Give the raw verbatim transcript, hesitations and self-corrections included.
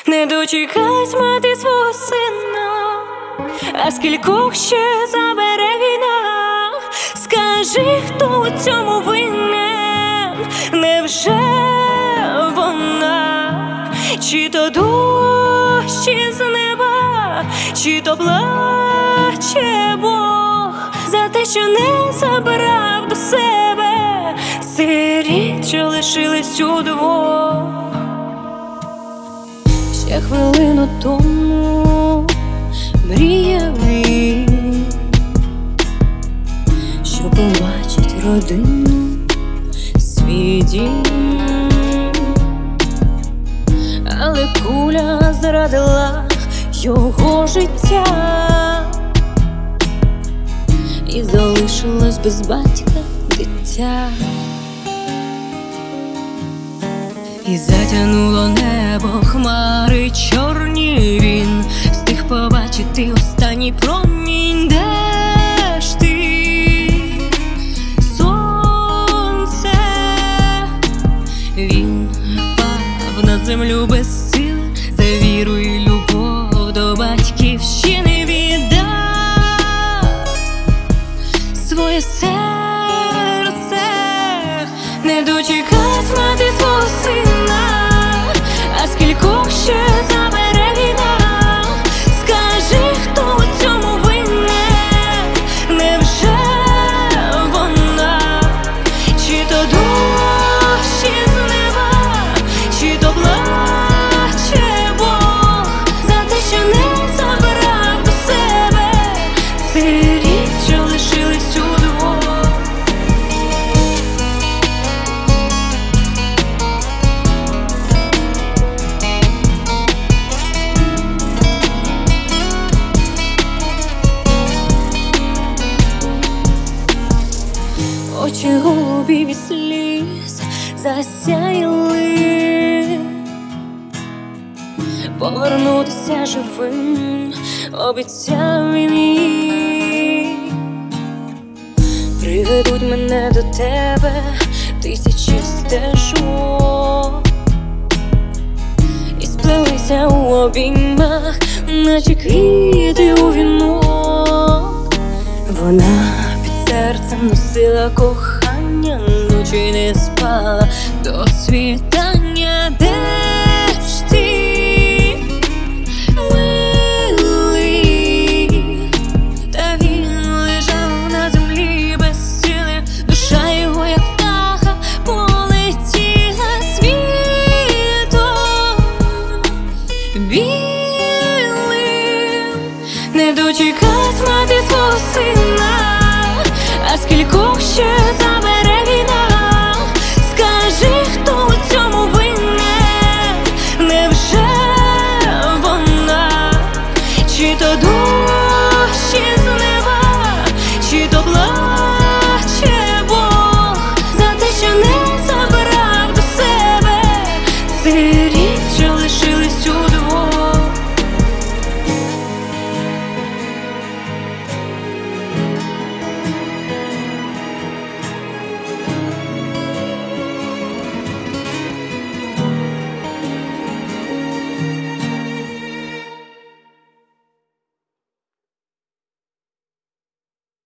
Не дочекась мати свого сина, а скількох ще забере війна. Скажи, хто у цьому винен? Невже вона? Чи то дощ із неба, чи то плаче Бог за те, що не забрав до себе сиріт, що лишились удвох? Ще хвилину тому мріяв він, що побачить родину, свій дім. Але куля зрадила його життя, і залишилось без батька дитя. І затянуло небо хмари чорні, він встиг побачити останній промінь. Де ж ти, сонце? Він впав на землю без сил, за віру і любов до батьківщини віддав своє серце. Не дочекась мати свого сина, а скількох ще забере війна. Скажи, хто у цьому винен? Невже вона? Чи то дощ із неба, чи то плаче Бог за те, що не забрав до себе сиріт, що лишились удвох? Очі голубі від сліз засяяли, повернутися живим обіцяв він їй. Приведуть мене до тебе тисячі стежок, і сплелися у обіймах, наче квіти у вінок. Вона серцем носила кохання, ночі не спала до світа.